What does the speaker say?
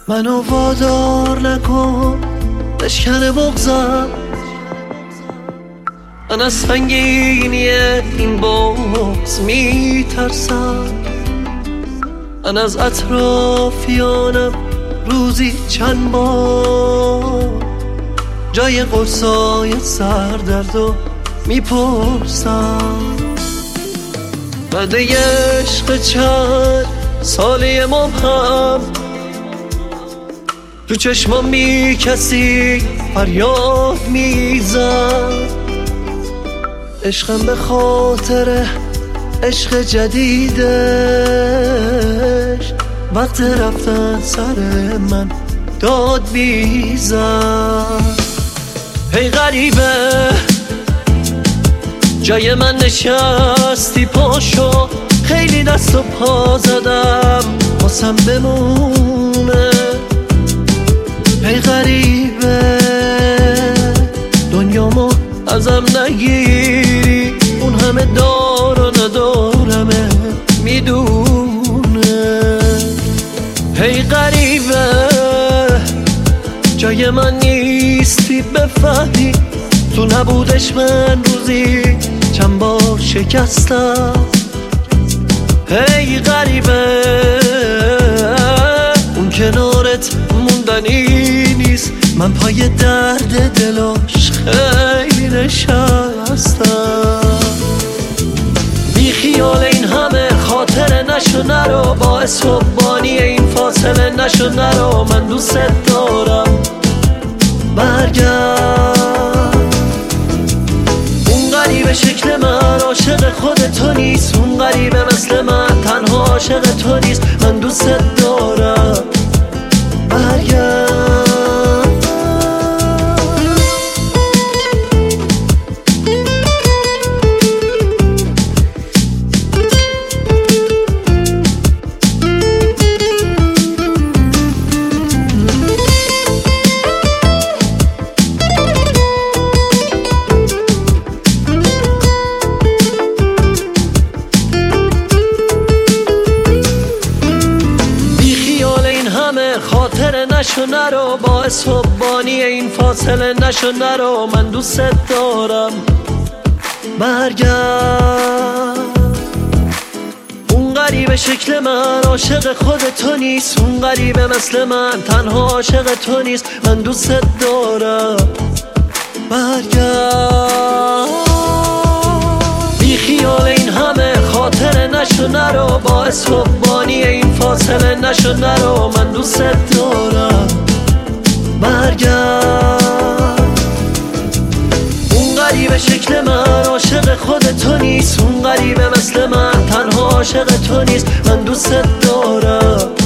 منو وادار نکن بشکن بغضم، من از سنگینی این بغض میترسم. من از اطرافیانم روزی چند بار جای قرصای سردردو میپرسم. بعد عشق چند سالی مبهم تو چشمام بی کسی فریاد میزد. عشقم به خاطر عشق جدیدش وقت رفتن سر من داد میزد. هی غریبه جای من نشستی پاشو، خیلی دست و پا زدم واسم بمونه. هی غریبه دنیامو ازم نگیری، اون همه دار و ندارمه میدونه. هی غریبه جای من نیستی بفهمی، تو نبودش من روزی چند بار شکستم. هی غریبه اون کنارت موندنی نیست، من پای درد دلاش خیلی نشستم. بی خیال این همه خاطر نشو نرو، باعث حبانی این فاصله نشو نرو. من دوست دارم برگرد. اون غریبه شکل من عاشق خود تو نیست، اون غریبه مثل من تنها عاشق تو نیست. من دوست دارم برگرد. خاطر نشو نرو، باعث حبانی این فاصله نشو نرو. من دوست دارم برگرد. اون غریبه شکل من عاشق خود تو نیست، اون غریبه مثل من تنها عاشق تو نیست. من دوست دارم برگرد. بی خیال این همه خاطر نشو نرو، باعث حبانی این فاصله نشو نرو. من دوست دارم برگرد. اون غریبه شکل من عاشق خود تو نیست، اون غریبه مثل من تنها عاشق تو نیست. من دوست دارم